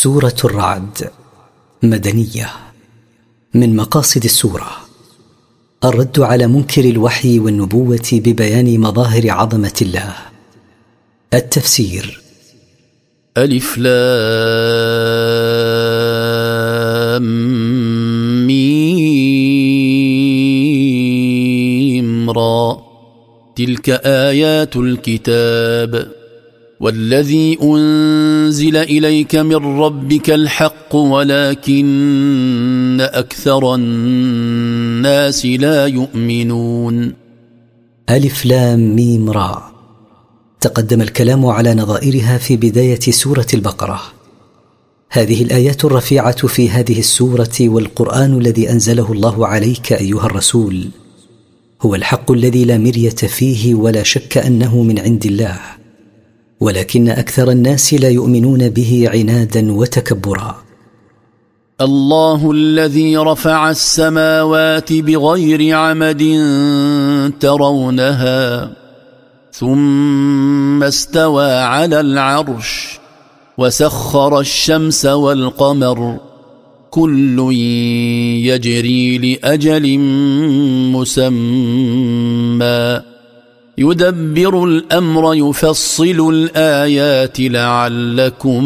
سورة الرعد مدنية. من مقاصد السورة الرد على منكر الوحي والنبوة ببيان مظاهر عظمة الله. التفسير: ألف لام ميم را، تلك آيات الكتاب والذي أنزل إليك من ربك الحق ولكن أكثر الناس لا يؤمنون. ألف لام ميم را. تقدم الكلام على نظائرها في بداية سورة البقرة. هذه الآيات الرفيعة في هذه السورة والقرآن الذي أنزله الله عليك أيها الرسول هو الحق الذي لا مرية فيه ولا شك أنه من عند الله، ولكن أكثر الناس لا يؤمنون به عنادا وتكبرا. الله الذي رفع السماوات بغير عمد ترونها ثم استوى على العرش وسخر الشمس والقمر كل يجري لأجل مسمى يدبر الأمر يفصل الآيات لعلكم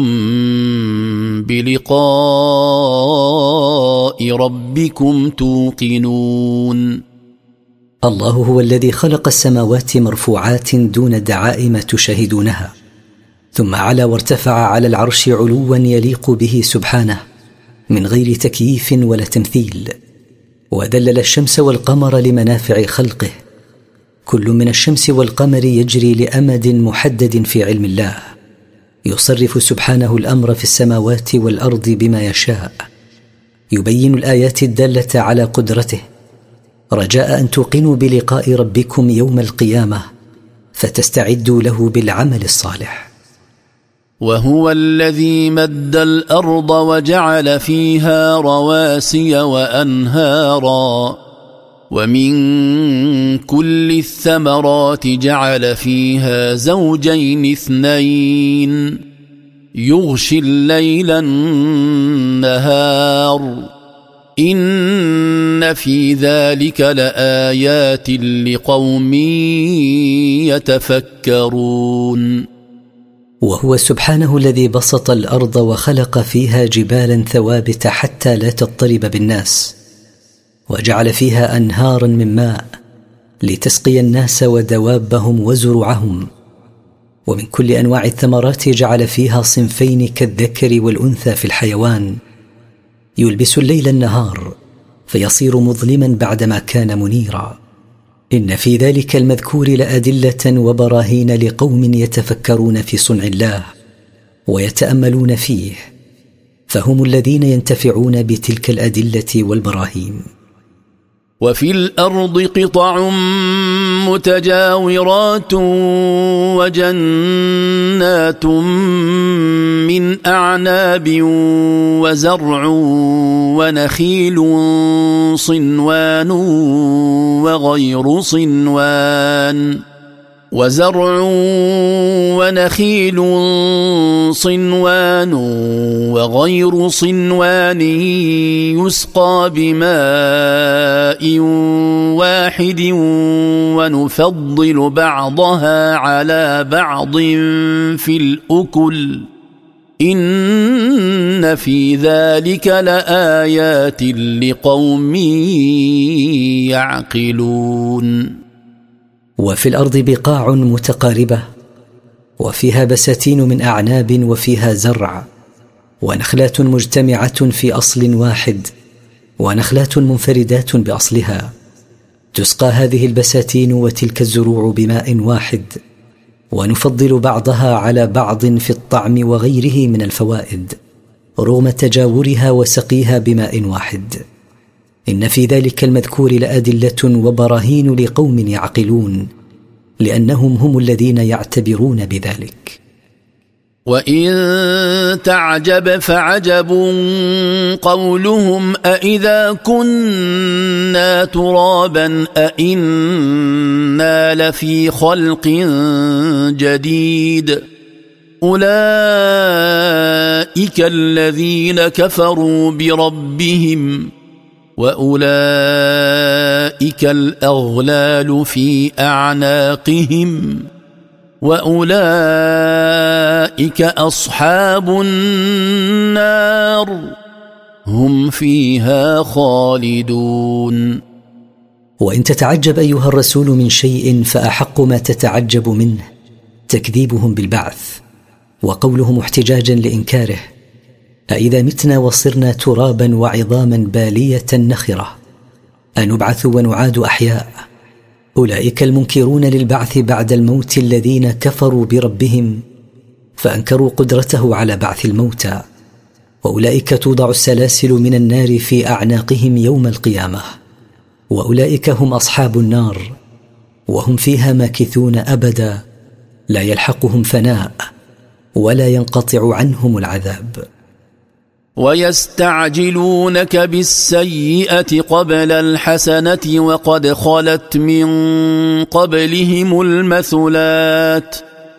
بلقاء ربكم توقنون. الله هو الذي خلق السماوات مرفوعات دون دعائم تشاهدونها، ثم علا وارتفع على العرش علوا يليق به سبحانه من غير تكييف ولا تمثيل، وذلل الشمس والقمر لمنافع خلقه، كل من الشمس والقمر يجري لأمد محدد في علم الله، يصرف سبحانه الأمر في السماوات والأرض بما يشاء، يبين الآيات الدالة على قدرته رجاء أن توقنوا بلقاء ربكم يوم القيامة فتستعدوا له بالعمل الصالح. وهو الذي مد الأرض وجعل فيها رواسي وأنهارا ومن كل الثمرات جعل فيها زوجين اثنين يغشي الليل النهار إن في ذلك لآيات لقوم يتفكرون. وهو سبحانه الذي بسط الأرض وخلق فيها جبالا ثوابت حتى لا تضطرب بالناس، وجعل فيها أنهارا من ماء لتسقي الناس ودوابهم وزرعهم، ومن كل أنواع الثمرات جعل فيها صنفين كالذكر والأنثى في الحيوان، يلبس الليل النهار فيصير مظلما بعدما كان منيرا. إن في ذلك المذكور لأدلة وبراهين لقوم يتفكرون في صنع الله ويتأملون فيه، فهم الذين ينتفعون بتلك الأدلة والبراهين. وفي الأرض قطع متجاورات وجنات من أعناب وزرع ونخيل صنوان وغير صنوان يسقى بماء واحد ونفضل بعضها على بعض في الأكل إن في ذلك لآيات لقوم يعقلون. وفي الأرض بقاع متقاربة وفيها بساتين من أعناب وفيها زرع ونخلات مجتمعة في أصل واحد ونخلات منفردات بأصلها، تسقى هذه البساتين وتلك الزروع بماء واحد، ونفضل بعضها على بعض في الطعم وغيره من الفوائد رغم تجاورها وسقيها بماء واحد. إن في ذلك المذكور لأدلة وبراهين لقوم يعقلون، لأنهم هم الذين يعتبرون بذلك. وإن تعجب فعجب قولهم أإذا كنا ترابا أإنا لفي خلق جديد أولئك الذين كفروا بربهم وأولئك الأغلال في أعناقهم وأولئك أصحاب النار هم فيها خالدون. وإن تتعجب أيها الرسول من شيء فأحق ما تتعجب منه تكذيبهم بالبعث وقولهم احتجاجا لإنكاره: أإذا متنا وصرنا ترابا وعظاما بالية نخرة أنبعث ونعاد أحياء. أولئك المنكرون للبعث بعد الموت الذين كفروا بربهم فأنكروا قدرته على بعث الموتى، وأولئك توضع السلاسل من النار في أعناقهم يوم القيامة، وأولئك هم أصحاب النار وهم فيها ماكثون أبدا لا يلحقهم فناء ولا ينقطع عنهم العذاب. ويستعجلونك بالسيئة قبل الحسنة وقد خلت من قبلهم المثلات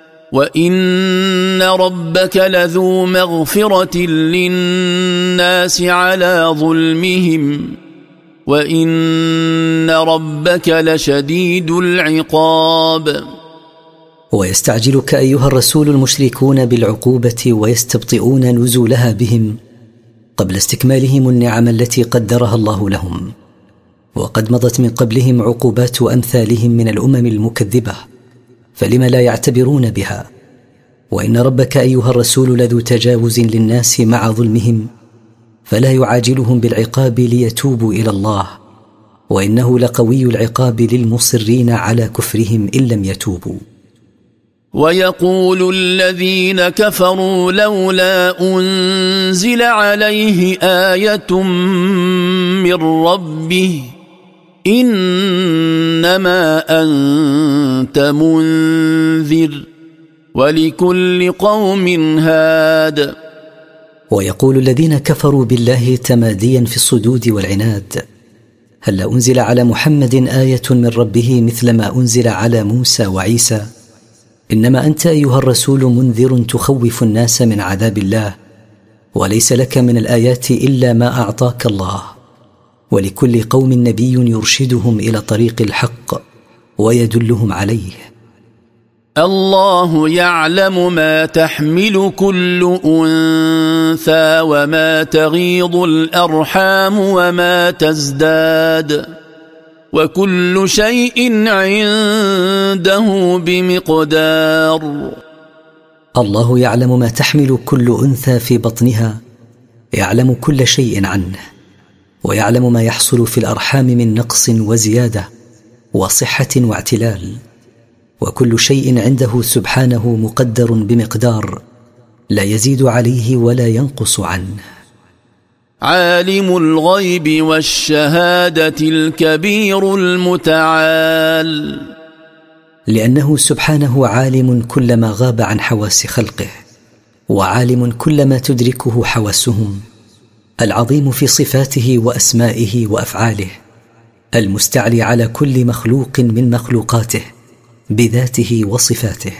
وإن ربك لذو مغفرة للناس على ظلمهم وإن ربك لشديد العقاب. ويستعجلك أيها الرسول المشركون بالعقوبة ويستبطئون نزولها بهم قبل استكمالهم النعم التي قدرها الله لهم، وقد مضت من قبلهم عقوبات أمثالهم من الأمم المكذبة، فلم لا يعتبرون بها؟ وإن ربك أيها الرسول لذو تجاوز للناس مع ظلمهم، فلا يعاجلهم بالعقاب ليتوبوا إلى الله، وإنه لقوي العقاب للمصرين على كفرهم إن لم يتوبوا. ويقول الذين كفروا لولا أنزل عليه آية من ربه إنما أنت منذر ولكل قوم هاد. ويقول الذين كفروا بالله تماديا في الصدود والعناد: هل أنزل على محمد آية من ربه مثل ما أنزل على موسى وعيسى؟ إنما أنت أيها الرسول منذر تخوف الناس من عذاب الله، وليس لك من الآيات إلا ما أعطاك الله، ولكل قوم نبي يرشدهم إلى طريق الحق ويدلهم عليه. الله يعلم ما تحمل كل أنثى وما تغيض الأرحام وما تزداد وكل شيء عنده بمقدار. الله يعلم ما تحمل كل أنثى في بطنها، يعلم كل شيء عنه، ويعلم ما يحصل في الأرحام من نقص وزيادة وصحة واعتلال، وكل شيء عنده سبحانه مقدر بمقدار لا يزيد عليه ولا ينقص عنه. عالم الغيب والشهادة الكبير المتعال. لأنه سبحانه عالم كل ما غاب عن حواس خلقه، وعالم كل ما تدركه حواسهم، العظيم في صفاته وأسمائه وأفعاله، المستعلي على كل مخلوق من مخلوقاته بذاته وصفاته.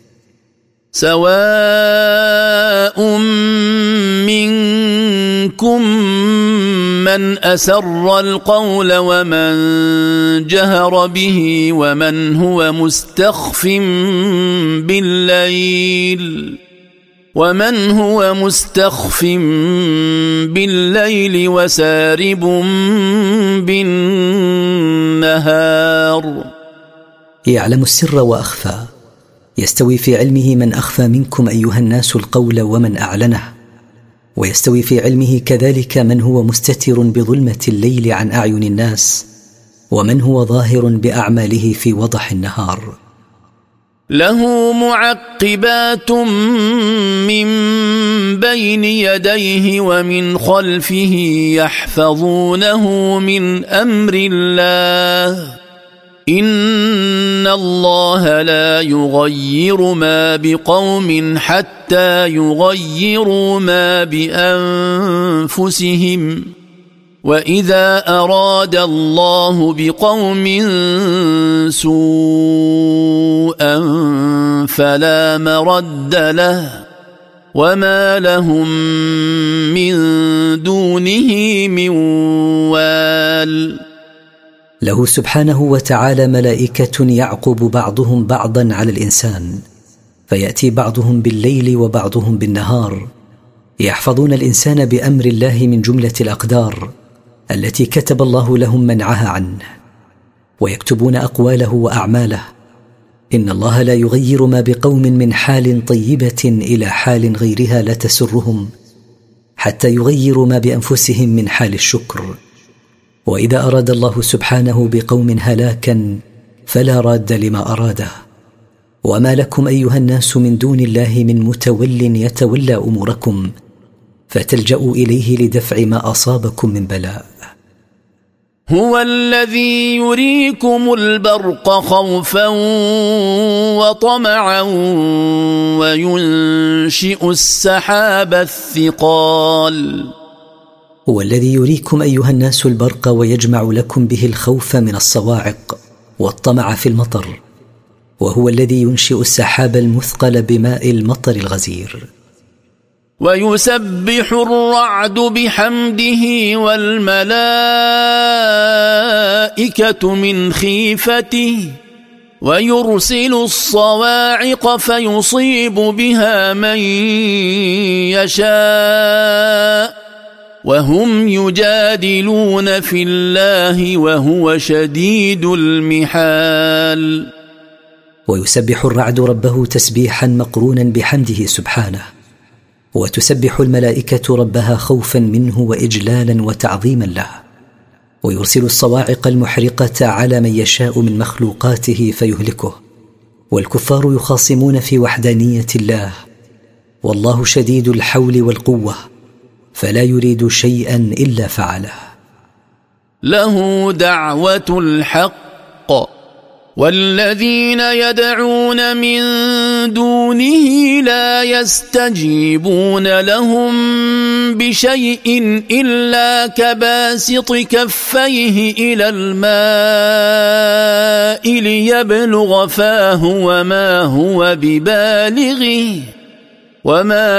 سواء منكم من أسر القول ومن جهر به ومن هو مستخف بالليل وسارب بالنهار. يعلم السر وأخفى، يستوي في علمه من أخفى منكم أيها الناس القول ومن أعلنه، ويستوي في علمه كذلك من هو مستتر بظلمة الليل عن أعين الناس ومن هو ظاهر بأعماله في وضح النهار. له معقبات من بين يديه ومن خلفه يحفظونه من أمر الله إن الله لا يغير ما بقوم حتى يغيروا ما بأنفسهم وإذا أراد الله بقوم سوءا فلا مرد له وما لهم من دونه من وال. له سبحانه وتعالى ملائكة يعقب بعضهم بعضا على الإنسان، فيأتي بعضهم بالليل وبعضهم بالنهار، يحفظون الإنسان بأمر الله من جملة الأقدار التي كتب الله لهم منعها عنه، ويكتبون أقواله وأعماله. إن الله لا يغير ما بقوم من حال طيبة إلى حال غيرها لا تسرهم حتى يغيروا ما بأنفسهم من حال الشكر. وإذا أراد الله سبحانه بقوم هلاكا فلا راد لما أراده. وما لكم أيها الناس من دون الله من متول يتولى أموركم فتلجأوا إليه لدفع ما أصابكم من بلاء. هو الذي يريكم البرق خوفا وطمعا وينشئ السحاب الثقال. هو الذي يريكم أيها الناس البرق ويجمع لكم به الخوف من الصواعق والطمع في المطر، وهو الذي ينشئ السحاب المثقل بماء المطر الغزير. ويسبح الرعد بحمده والملائكة من خيفته ويرسل الصواعق فيصيب بها من يشاء وهم يجادلون في الله وهو شديد المحال. ويسبح الرعد ربه تسبيحا مقرونا بحمده سبحانه، وتسبح الملائكة ربها خوفا منه وإجلالا وتعظيما له، ويرسل الصواعق المحرقة على من يشاء من مخلوقاته فيهلكه. والكفار يخاصمون في وحدانية الله، والله شديد الحول والقوة فلا يريد شيئا إلا فعله. له دعوة الحق والذين يدعون من دونه لا يستجيبون لهم بشيء إلا كباسط كفيه إلى الماء ليبلغ فاه وما هو ببالغه وما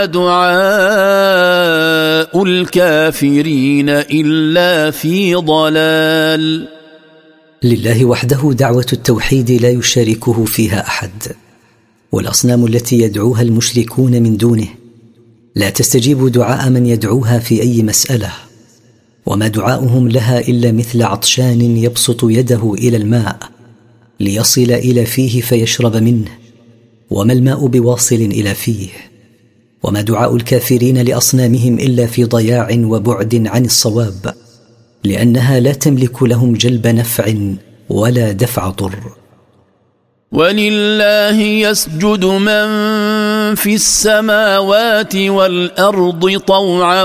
دعاء الكافرين إلا في ضلال. لله وحده دعوة التوحيد لا يشاركه فيها أحد، والأصنام التي يدعوها المشركون من دونه لا تستجيب دعاء من يدعوها في أي مسألة، وما دعاؤهم لها إلا مثل عطشان يبسط يده إلى الماء ليصل إلى فيه فيشرب منه، وما الماء بواصل إلى فيه. وما دعاء الكافرين لأصنامهم إلا في ضياع وبعد عن الصواب، لأنها لا تملك لهم جلب نفع ولا دفع ضر. ولله يسجد من في السماوات والأرض طوعا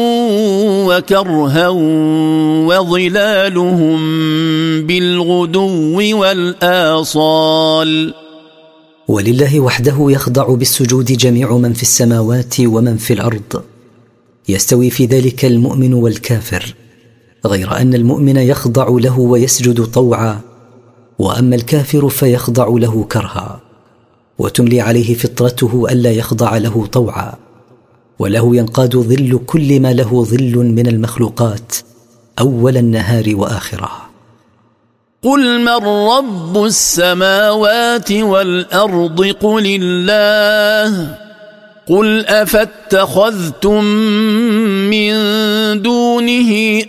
وكرها وظلالهم بالغدو والآصال. ولله وحده يخضع بالسجود جميع من في السماوات ومن في الأرض، يستوي في ذلك المؤمن والكافر، غير أن المؤمن يخضع له ويسجد طوعا، وأما الكافر فيخضع له كرها، وتملي عليه فطرته ألا يخضع له طوعا، وله ينقاد ظل كل ما له ظل من المخلوقات أول النهار وآخره. قل من رب السماوات والأرض قل الله قل أفاتخذتم من دونه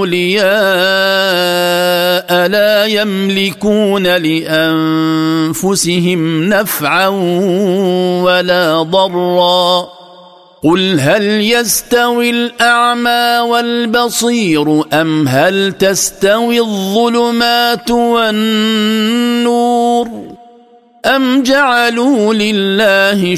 أولياء لا يملكون لأنفسهم نفعا ولا ضرا قل هل يستوي الأعمى والبصير أم هل تستوي الظلمات والنور أم جعلوا لله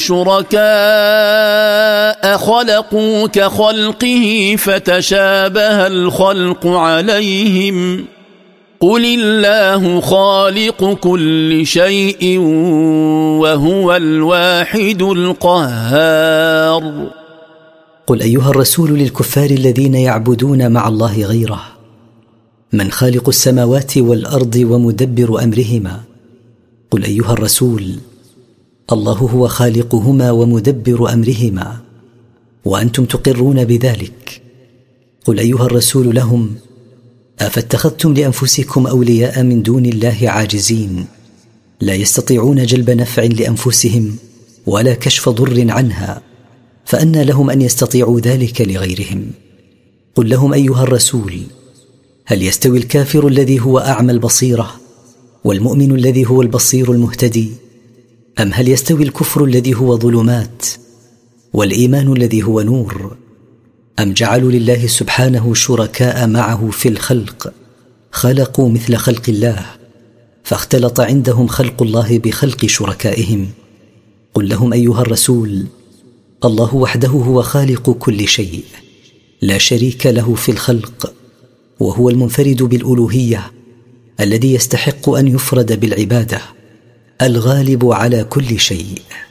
شركاء خلقوا كخلقه فتشابه الخلق عليهم قل الله خالق كل شيء وهو الواحد القهار. قل أيها الرسول للكفار الذين يعبدون مع الله غيره: من خالق السماوات والأرض ومدبر أمرهما؟ قل أيها الرسول: الله هو خالقهما ومدبر أمرهما، وأنتم تقرون بذلك. قل أيها الرسول لهم: أفاتخذتم لأنفسكم أولياء من دون الله عاجزين لا يستطيعون جلب نفع لأنفسهم ولا كشف ضر عنها، فأنى لهم أن يستطيعوا ذلك لغيرهم؟ قل لهم أيها الرسول: هل يستوي الكافر الذي هو أعمى البصيرة والمؤمن الذي هو البصير المهتدي؟ أم هل يستوي الكفر الذي هو ظلمات والإيمان الذي هو نور؟ أم جعلوا لله سبحانه شركاء معه في الخلق خلقوا مثل خلق الله، فاختلط عندهم خلق الله بخلق شركائهم؟ قل لهم أيها الرسول: الله وحده هو خالق كل شيء، لا شريك له في الخلق، وهو المنفرد بالألوهية الذي يستحق أن يفرد بالعبادة، الغالب على كل شيء.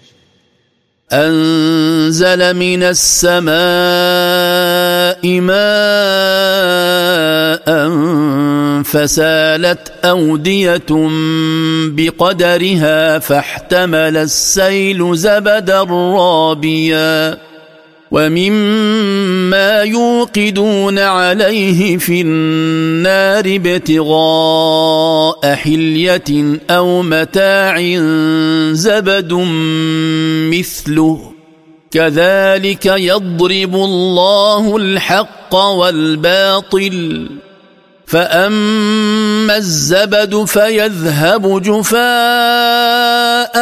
أنزل من السماء ماء فسالت أودية بقدرها فاحتمل السيل زبدا رابيا ومما يوقدون عليه في النار ابتغاء حلية أو متاع زبد مثله كذلك يضرب الله الحق والباطل فأما الزبد فيذهب جفاء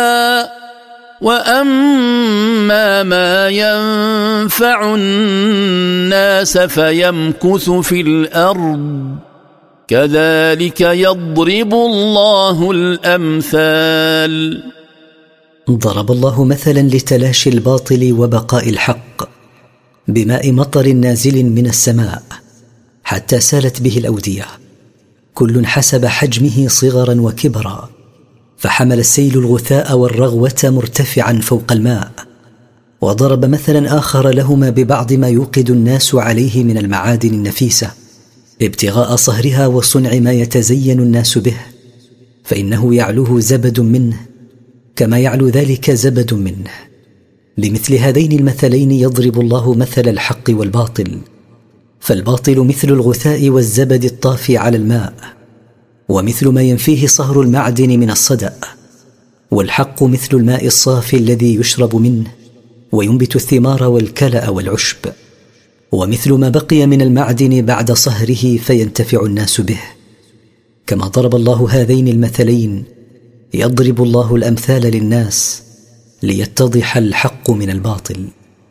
وأما ما ينفع الناس فيمكث في الأرض كذلك يضرب الله الأمثال. ضرب الله مثلا لتلاشي الباطل وبقاء الحق بماء مطر نازل من السماء حتى سالت به الأودية، كل حسب حجمه صغرا وكبرا، فحمل السيل الغثاء والرغوة مرتفعا فوق الماء. وضرب مثلا آخر لهما ببعض ما يوقد الناس عليه من المعادن النفيسة ابتغاء صهرها وصنع ما يتزين الناس به، فإنه يعلوه زبد منه كما يعلو ذلك زبد منه. بمثل هذين المثلين يضرب الله مثل الحق والباطل، فالباطل مثل الغثاء والزبد الطافي على الماء، ومثل ما ينفيه صهر المعدن من الصدأ، والحق مثل الماء الصافي الذي يشرب منه وينبت الثمار والكلأ والعشب، ومثل ما بقي من المعدن بعد صهره فينتفع الناس به. كما ضرب الله هذين المثلين يضرب الله الأمثال للناس ليتضح الحق من الباطل.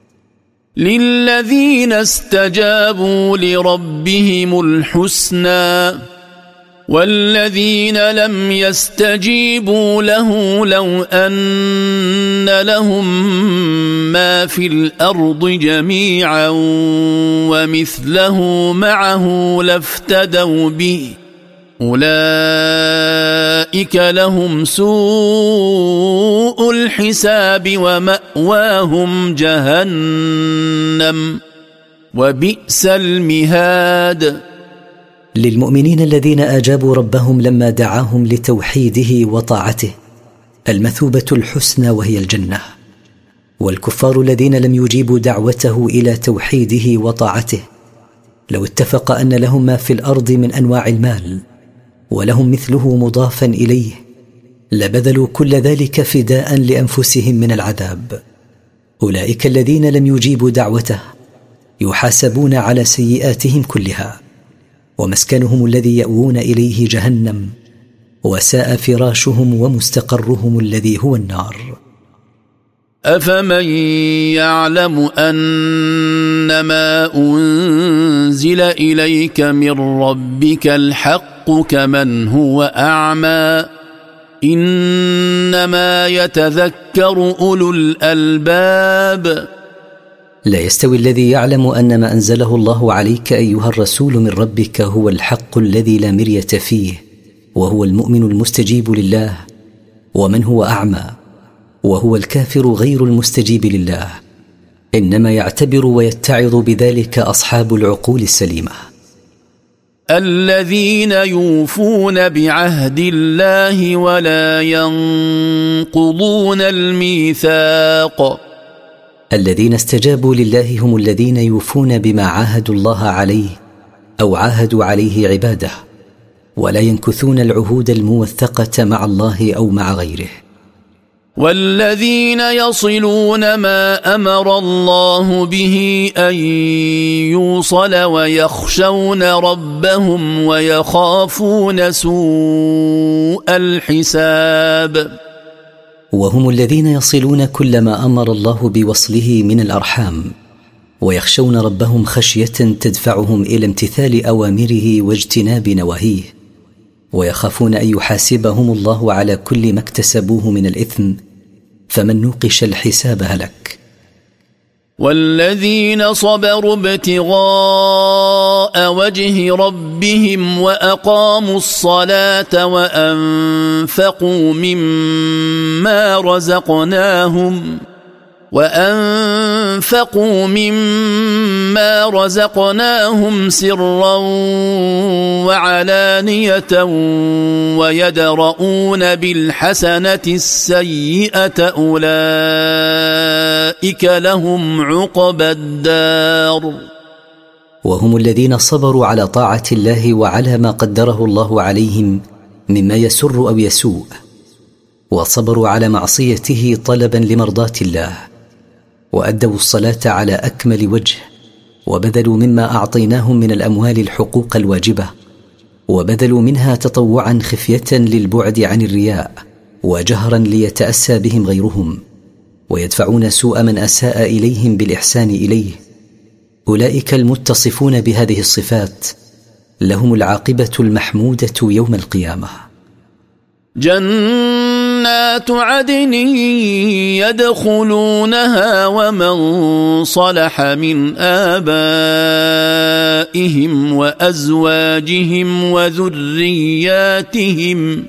للذين استجابوا لربهم الحسنى والذين لم يستجيبوا له لو أن لهم ما في الأرض جميعا ومثله معه لافتدوا به أولئك لهم سوء الحساب ومأواهم جهنم وبئس المهاد. للمؤمنين الذين أجابوا ربهم لما دعاهم لتوحيده وطاعته المثوبة الحسنى وهي الجنة، والكفار الذين لم يجيبوا دعوته إلى توحيده وطاعته لو اتفق أن لهم ما في الأرض من أنواع المال ولهم مثله مضافا إليه لبذلوا كل ذلك فداء لأنفسهم من العذاب. أولئك الذين لم يجيبوا دعوته يحاسبون على سيئاتهم كلها، ومسكنهم الذي يأوون إليه جهنم، وساء فراشهم ومستقرهم الذي هو النار. أفمن يعلم أنما أنزل إليك من ربك الحق كمن هو أعمى إنما يتذكر أولو الألباب. لا يستوي الذي يعلم أن ما أنزله الله عليك أيها الرسول من ربك هو الحق الذي لا مرية فيه وهو المؤمن المستجيب لله، ومن هو أعمى وهو الكافر غير المستجيب لله. إنما يعتبر ويتعظ بذلك أصحاب العقول السليمة الذين يوفون بعهد الله ولا ينقضون الميثاق. الذين استجابوا لله هم الذين يوفون بما عاهدوا الله عليه أو عاهدوا عليه عباده، ولا ينكثون العهود الموثقة مع الله أو مع غيره. والذين يصلون ما أمر الله به أن يوصل ويخشون ربهم ويخافون سوء الحساب. وهم الذين يصلون كل ما أمر الله بوصله من الأرحام، ويخشون ربهم خشية تدفعهم إلى امتثال أوامره واجتناب نواهيه، ويخافون أن يحاسبهم الله على كل ما اكتسبوه من الإثم، فمن نوقش الحساب هلك. والذين صبروا ابتغاء وجه ربهم وأقاموا الصلاة وأنفقوا مما رزقناهم سرا وعلانية ويدرؤون بالحسنة السيئة أولئك لهم عقبى الدار. وهم الذين صبروا على طاعة الله وعلى ما قدره الله عليهم مما يسر أو يسوء، وصبروا على معصيته طلبا لمرضاة الله، وأدوا الصلاة على أكمل وجه، وبذلوا مما أعطيناهم من الأموال الحقوق الواجبة، وبذلوا منها تطوعا خفية للبعد عن الرياء، وجهرا ليتأسى بهم غيرهم، ويدفعون سوء من أساء إليهم بالإحسان إليه. أولئك المتصفون بهذه الصفات لهم العاقبة المحمودة يوم القيامة. جنات عدن يدخلونها ومن صلح من آبائهم وأزواجهم وذرياتهم،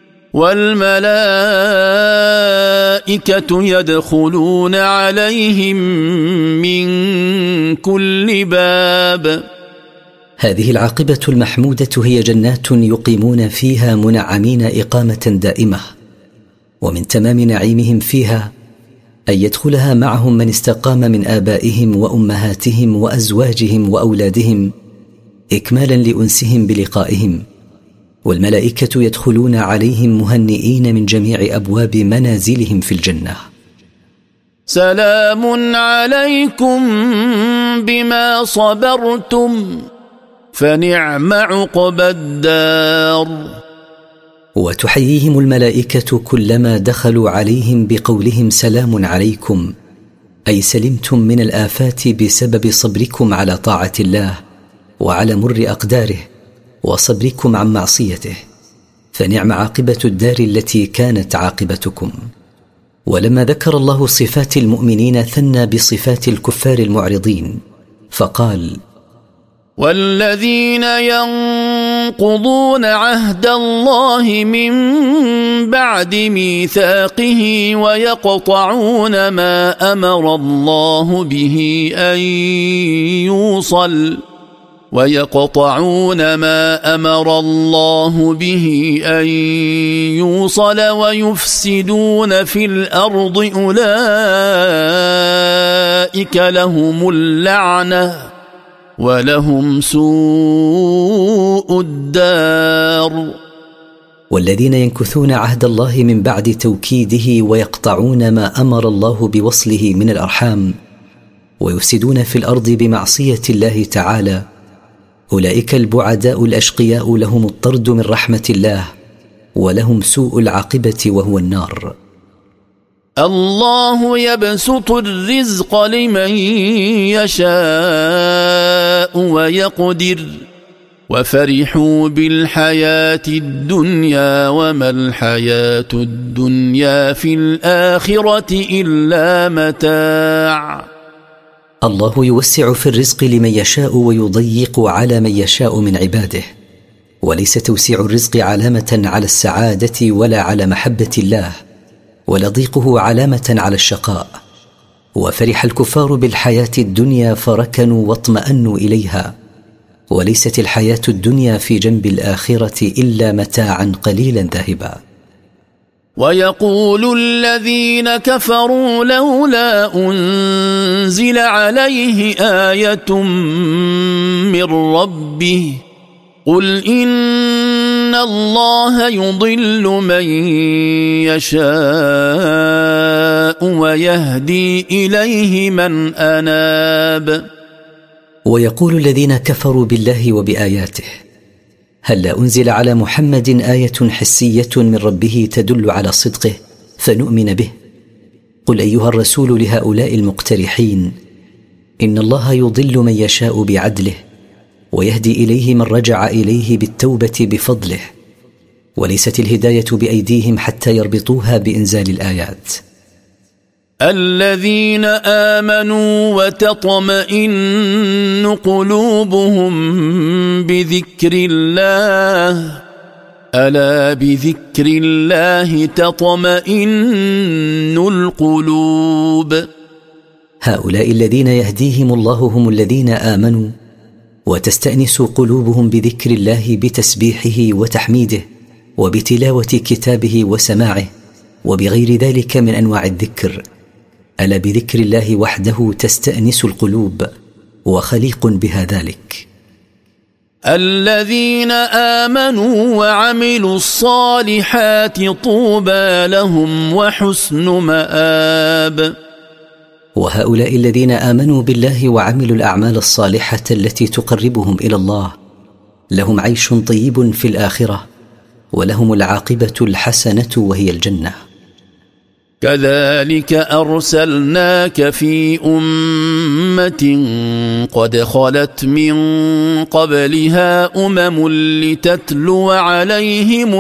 والملائكة يدخلون عليهم من كل باب. هذه العاقبة المحمودة هي جنات يقيمون فيها منعمين إقامة دائمة، ومن تمام نعيمهم فيها أن يدخلها معهم من استقام من آبائهم وأمهاتهم وأزواجهم وأولادهم إكمالا لأنسهم بلقائهم، والملائكة يدخلون عليهم مهنئين من جميع أبواب منازلهم في الجنة. سلام عليكم بما صبرتم فنعم عقبى الدار. وتحييهم الملائكة كلما دخلوا عليهم بقولهم سلام عليكم، أي سلمتم من الآفات بسبب صبركم على طاعة الله وعلى مر أقداره وصبركم عن معصيته، فنعم عاقبة الدار التي كانت عاقبتكم. ولما ذكر الله صفات المؤمنين ثنى بصفات الكفار المعرضين فقال: والذين ينقضون عهد الله من بعد ميثاقه ويقطعون ما أمر الله به أن يوصل ويفسدون في الأرض أولئك لهم اللعنة ولهم سوء الدار. والذين ينكثون عهد الله من بعد توكيده ويقطعون ما أمر الله بوصله من الأرحام ويفسدون في الأرض بمعصية الله تعالى، أولئك البعداء الأشقياء لهم الطرد من رحمة الله ولهم سوء العاقبة وهو النار. الله يبسط الرزق لمن يشاء ويقدر وفرحوا بالحياة الدنيا وما الحياة الدنيا في الآخرة إلا متاع. الله يوسع في الرزق لمن يشاء ويضيق على من يشاء من عباده، وليس توسيع الرزق علامة على السعادة ولا على محبة الله، ولا ضيقه علامة على الشقاء، وفرح الكفار بالحياة الدنيا فركنوا واطمأنوا إليها، وليست الحياة الدنيا في جنب الآخرة إلا متاعا قليلا ذاهبا. ويقول الذين كفروا لولا أنزل عليه آية من ربه قل إن الله يضل من يشاء ويهدي إليه من أناب. ويقول الذين كفروا بالله وبآياته هل أنزل على محمد آية حسية من ربه تدل على صدقه فنؤمن به؟ قل أيها الرسول لهؤلاء المقترحين إن الله يضل من يشاء بعدله ويهدي إليه من رجع إليه بالتوبة بفضله، وليست الهداية بأيديهم حتى يربطوها بإنزال الآيات. الذين آمنوا وتطمئن قلوبهم بذكر الله ألا بذكر الله تطمئن القلوب. هؤلاء الذين يهديهم الله هم الذين آمنوا وتستأنس قلوبهم بذكر الله بتسبيحه وتحميده وبتلاوة كتابه وسماعه وبغير ذلك من أنواع الذكر. ألا بذكر الله وحده تستأنس القلوب وخليق بها ذلك. الذين آمنوا وعملوا الصالحات طوبى لهم وحسن مآب. وهؤلاء الذين آمنوا بالله وعملوا الأعمال الصالحة التي تقربهم إلى الله لهم عيش طيب في الآخرة ولهم العاقبة الحسنة وهي الجنة. كذلك أرسلناك في أمة قد خلت من قبلها أمم لتتلو عليهم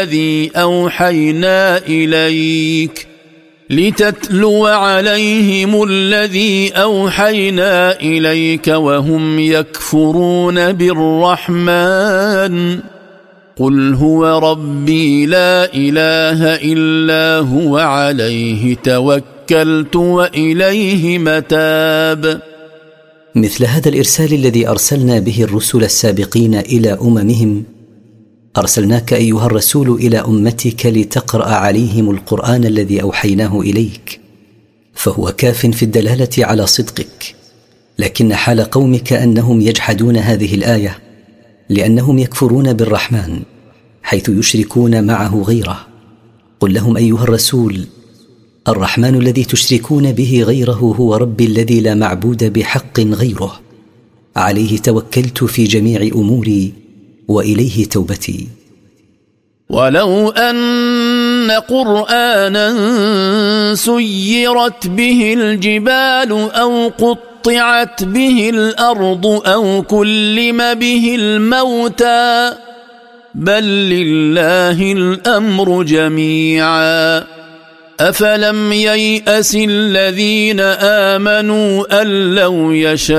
الذي أوحينا إليك وهم يكفرون بالرحمن قل هو ربي لا إله إلا هو عليه توكلت وإليه متاب. مثل هذا الإرسال الذي أرسلنا به الرسل السابقين إلى أممهم أرسلناك أيها الرسول إلى أمتك لتقرأ عليهم القرآن الذي أوحيناه إليك، فهو كاف في الدلالة على صدقك. لكن حال قومك أنهم يجحدون هذه الآية لأنهم يكفرون بالرحمن حيث يشركون معه غيره. قل لهم أيها الرسول الرحمن الذي تشركون به غيره هو ربي الذي لا معبود بحق غيره، عليه توكلت في جميع أموري وإليه توبتي. ولو أن قرآنا سيرت به الجبال أو قطعت به الأرض أو كلم به الموتى بل لله الأمر جميعا أفلم ييأس الذين آمنوا أن لو يشاء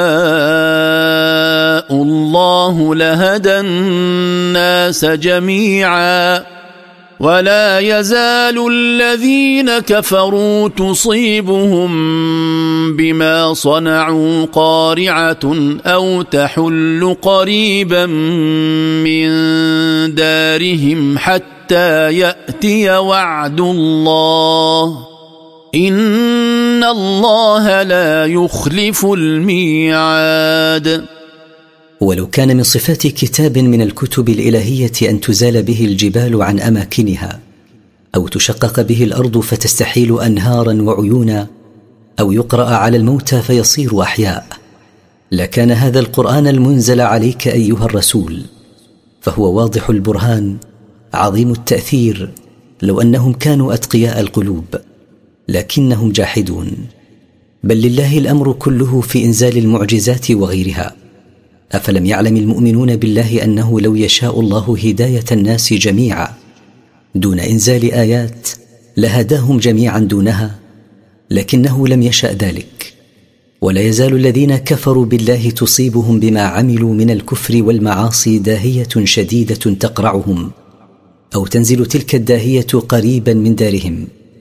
الله لهدى الناس جميعا ولا يزال الذين كفروا تصيبهم بما صنعوا قارعة أو تحل قريبا من دارهم حتى يأتي وعد الله إن الله لا يخلف الميعاد. ولو كان من صفات كتاب من الكتب الإلهية أن تزال به الجبال عن أماكنها أو تشقق به الأرض فتستحيل أنهارا وعيونا أو يقرأ على الموتى فيصير أحياء، لكان هذا القرآن المنزل عليك أيها الرسول، فهو واضح البرهان عظيم التأثير لو أنهم كانوا أتقياء القلوب، لكنهم جاحدون. بل لله الأمر كله في إنزال المعجزات وغيرها. أفلم يعلم المؤمنون بالله أنه لو يشاء الله هداية الناس جميعا دون إنزال آيات لهداهم جميعا دونها، لكنه لم يشأ ذلك. ولا يزال الذين كفروا بالله تصيبهم بما عملوا من الكفر والمعاصي داهية شديدة تقرعهم، أو تنزل تلك الداهية قريبا من دارهم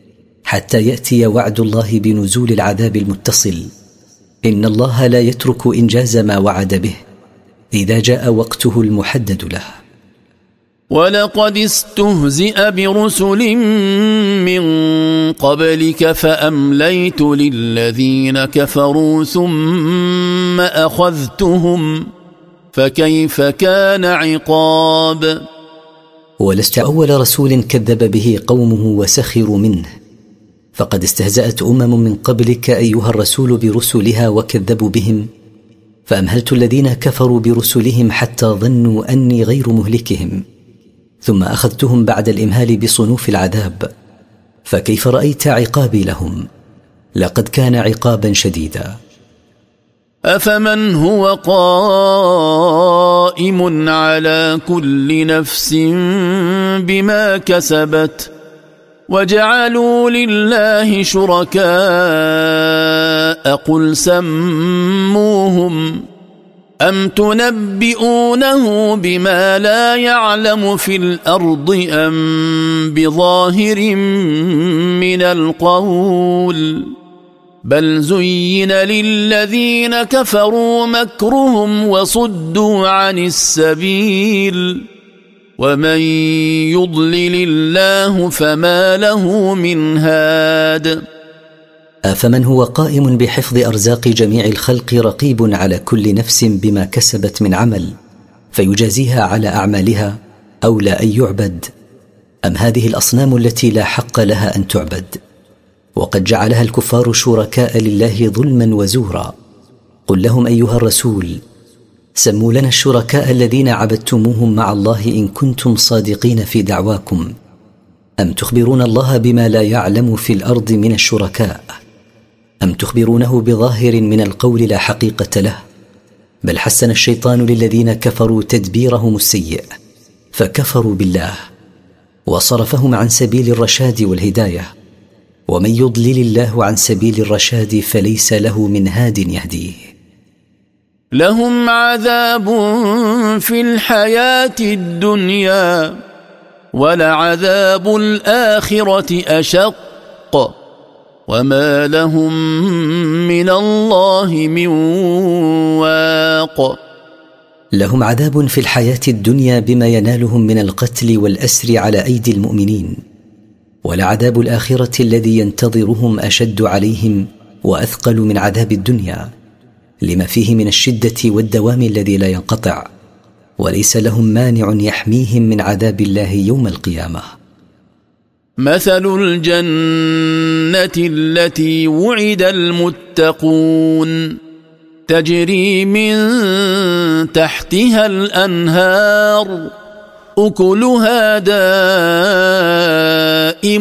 حتى يأتي وعد الله بنزول العذاب المتصل. إن الله لا يترك إنجاز ما وعد به إذا جاء وقته المحدد له. ولقد استهزئ برسل من قبلك فأمليت للذين كفروا ثم أخذتهم فكيف كان عقاب. ولست أول رسول كذب به قومه وسخروا منه، فقد استهزأت من قبلك أيها الرسول برسلها وكذبوا بهم، فأمهلت الذين كفروا برسلهم حتى ظنوا أني غير مهلكهم، ثم أخذتهم بعد الإمهال بصنوف العذاب، فكيف رأيت عقابي لهم؟ لقد كان عقابا شديدا. أفمن هو قائم على كل نفس بما كسبت وجعلوا لله شركاء قل سموهم أم تنبئونه بما لا يعلم في الأرض أم بظاهر من القول بل زين للذين كفروا مكرهم وصدوا عن السبيل ومن يضلل الله فما له من هاد. أفمن هو قائم بحفظ أرزاق جميع الخلق رقيب على كل نفس بما كسبت من عمل فيجازيها على أعمالها أولى أن يعبد، أم هذه الأصنام التي لا حق لها أن تعبد؟ وقد جعلها الكفار شركاء لله ظلما وزورا. قل لهم أيها الرسول سموا لنا الشركاء الذين عبدتموهم مع الله إن كنتم صادقين في دعواكم، أم تخبرون الله بما لا يعلم في الأرض من الشركاء، أم تخبرونه بظاهر من القول لا حقيقة له؟ بل حسن الشيطان للذين كفروا تدبيرهم السيء فكفروا بالله وصرفهم عن سبيل الرشاد والهداية، ومن يضلل الله عن سبيل الرشاد فليس له من هاد يهديه. لهم عذاب في الحياة الدنيا ولعذاب الآخرة أشق وما لهم من الله من واق. لهم عذاب في الحياة الدنيا بما ينالهم من القتل والأسر على أيدي المؤمنين، ولعذاب الآخرة الذي ينتظرهم أشد عليهم وأثقل من عذاب الدنيا لما فيه من الشدة والدوام الذي لا ينقطع، وليس لهم مانع يحميهم من عذاب الله يوم القيامة. مثل الجنة التي وعد المتقون تجري من تحتها الأنهار أكلها دائم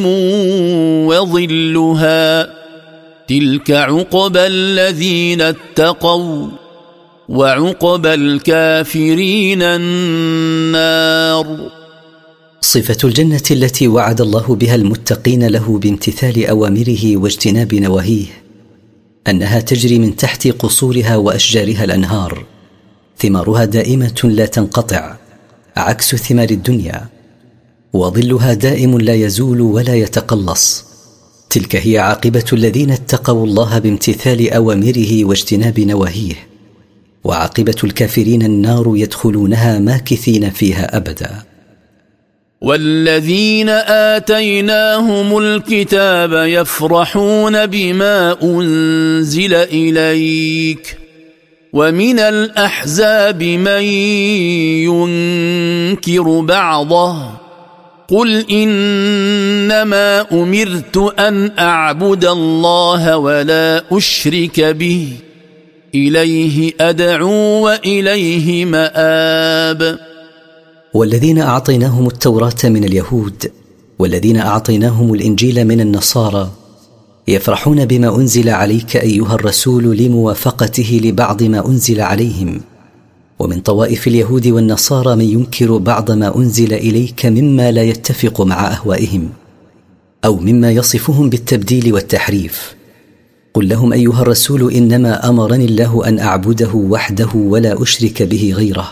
وظلها تلك عقبى الذين اتقوا وعقبى الكافرين النار. صفة الجنة التي وعد الله بها المتقين له بامتثال أوامره واجتناب نواهيه أنها تجري من تحت قصورها وأشجارها الأنهار، ثمارها دائمة لا تنقطع عكس ثمار الدنيا، وظلها دائم لا يزول ولا يتقلص. تلك هي عاقبة الذين اتقوا الله بامتثال أوامره واجتناب نواهيه، وعاقبة الكافرين النار يدخلونها ماكثين فيها أبدا. والذين آتيناهم الكتاب يفرحون بما أنزل إليك ومن الأحزاب من ينكر بعضه قل إنما أمرت أن أعبد الله ولا أشرك به إليه أدعو وإليه مآب. والذين أعطيناهم التوراة من اليهود والذين أعطيناهم الإنجيل من النصارى يفرحون بما أنزل عليك أيها الرسول لموافقته لبعض ما أنزل عليهم، ومن طوائف اليهود والنصارى من ينكر بعض ما أنزل إليك مما لا يتفق مع أهوائهم أو مما يصفهم بالتبديل والتحريف. قل لهم أيها الرسول إنما أمرني الله أن أعبده وحده ولا أشرك به غيره،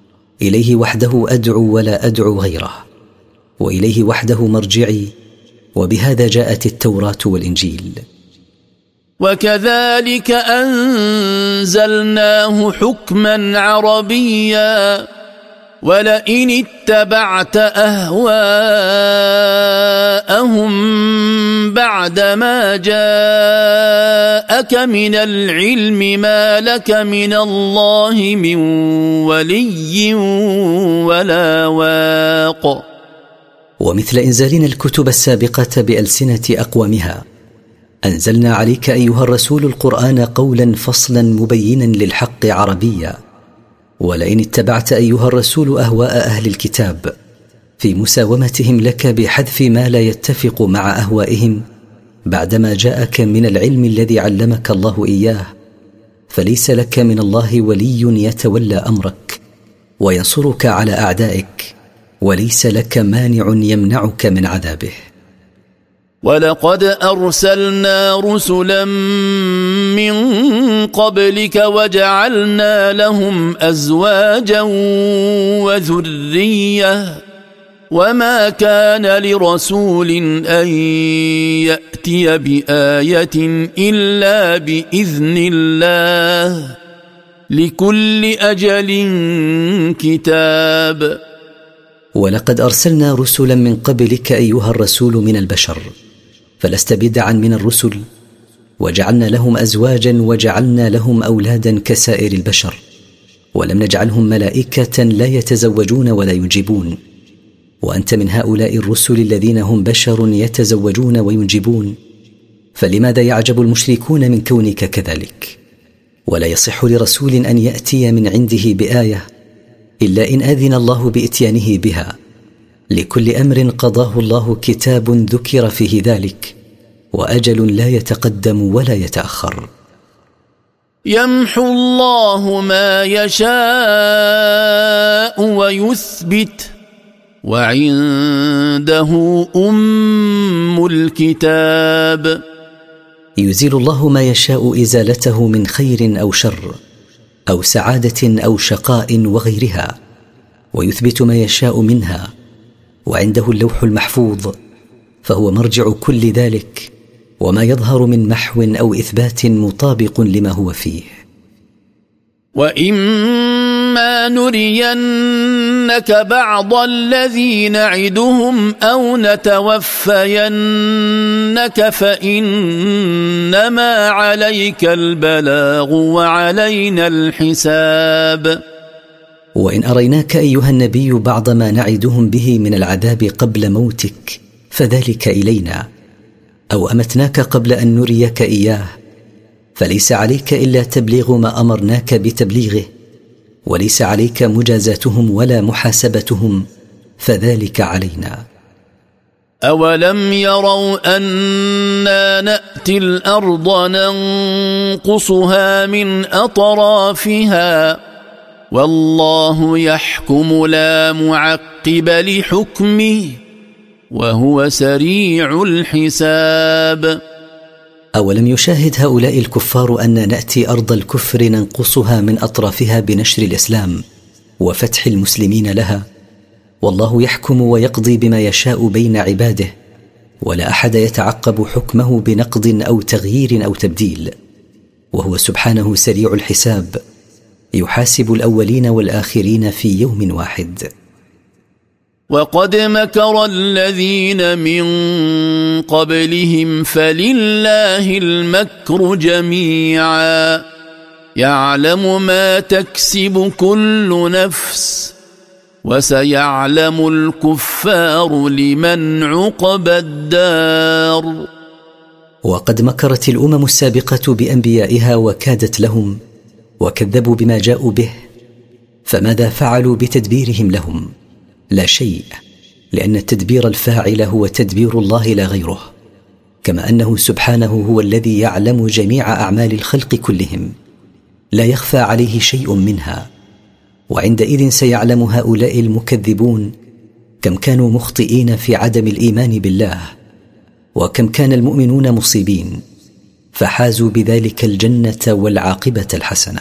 إليه وحده أدعو ولا أدعو غيره، وإليه وحده مرجعي وبهذا جاءت التوراة والإنجيل. وكذلك أنزلناه حكما عربيا ولئن اتبعت أهواءهم بعدما جاءك من العلم ما لك من الله من ولي ولا واق. ومثل إنزالنا الكتب السابقة بألسنة أقوامها، أنزلنا عليك أيها الرسول القرآن قولا فصلا مبينا للحق عربيا. ولئن اتبعت أيها الرسول أهواء أهل الكتاب في مساومتهم لك بحذف ما لا يتفق مع أهوائهم بعدما جاءك من العلم الذي علمك الله إياه، فليس لك من الله ولي يتولى أمرك وينصرك على أعدائك، وليس لك مانع يمنعك من عذابه. ولقد أرسلنا رسلا من قبلك وجعلنا لهم أزواجا وذرية وما كان لرسول أن يأتي بآية إلا بإذن الله لكل أجل كتاب. ولقد أرسلنا رسلا من قبلك أيها الرسول من البشر، فلست بدعا من الرسل، وجعلنا لهم أزواجا وجعلنا لهم أولادا كسائر البشر، ولم نجعلهم ملائكة لا يتزوجون ولا ينجبون. وأنت من هؤلاء الرسل الذين هم بشر يتزوجون وينجبون، فلماذا يعجب المشركون من كونك كذلك؟ ولا يصح لرسول أن يأتي من عنده بآية إلا إن أذن الله بإتيانه بها. لكل أمر قضاه الله كتاب ذكر فيه ذلك، وأجل لا يتقدم ولا يتأخر. يمحو الله ما يشاء ويثبت وعنده أم الكتاب. يزيل الله ما يشاء إزالته من خير أو شر أو سعادة أو شقاء وغيرها، ويثبت ما يشاء منها، وعنده اللوح المحفوظ، فهو مرجع كل ذلك، وما يظهر من محو أو إثبات مطابق لما هو فيه. وإما نرينك بعض الذي نعدهم أو نتوفينك فإنما عليك البلاغ وعلينا الحساب. وإن أريناك أيها النبي بعض ما نعدهم به من العذاب قبل موتك فذلك إلينا، أو أمتناك قبل أن نريك إياه، فليس عليك إلا تبليغ ما أمرناك بتبليغه، وليس عليك مجازاتهم ولا محاسبتهم، فذلك علينا. أولم يروا أنا نأتي الأرض ننقصها من أطرافها والله يحكم لا معقب لحكمه وهو سريع الحساب. أولم يشاهد هؤلاء الكفار أن نأتي أرض الكفر ننقصها من أطرافها بنشر الإسلام وفتح المسلمين لها، والله يحكم ويقضي بما يشاء بين عباده، ولا أحد يتعقب حكمه بنقض أو تغيير أو تبديل، وهو سبحانه سريع الحساب، يحاسب الأولين والآخرين في يوم واحد. وقد مكر الذين من قبلهم فلله المكر جميعا يعلم ما تكسب كل نفس وسيعلم الكفار لمن عقبى الدار. وقد مكرت الأمم السابقة بأنبيائها وكادت لهم وكذبوا بما جاءوا به، فماذا فعلوا بتدبيرهم لهم؟ لا شيء، لأن التدبير الفاعل هو تدبير الله لا غيره، كما أنه سبحانه هو الذي يعلم جميع أعمال الخلق كلهم، لا يخفى عليه شيء منها. وعندئذ سيعلم هؤلاء المكذبون كم كانوا مخطئين في عدم الإيمان بالله، وكم كان المؤمنون مصيبين، فحازوا بذلك الجنة والعاقبة الحسنة.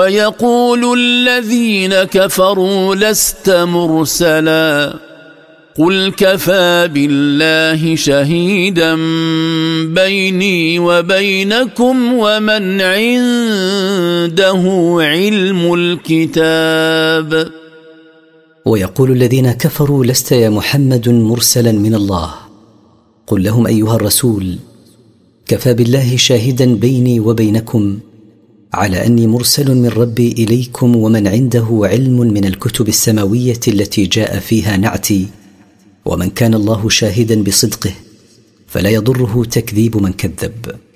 ويقول الذين كفروا لست مرسلا قل كفى بالله شهيدا بيني وبينكم ومن عنده علم الكتاب. ويقول الذين كفروا: لست يا محمد مرسلا من الله. قل لهم أيها الرسول: كفى بالله شاهدا بيني وبينكم على أني مرسل من ربي إليكم ومن عنده علم من الكتب السماوية التي جاء فيها نعتي، ومن كان الله شاهدا بصدقه فلا يضره تكذيب من كذب.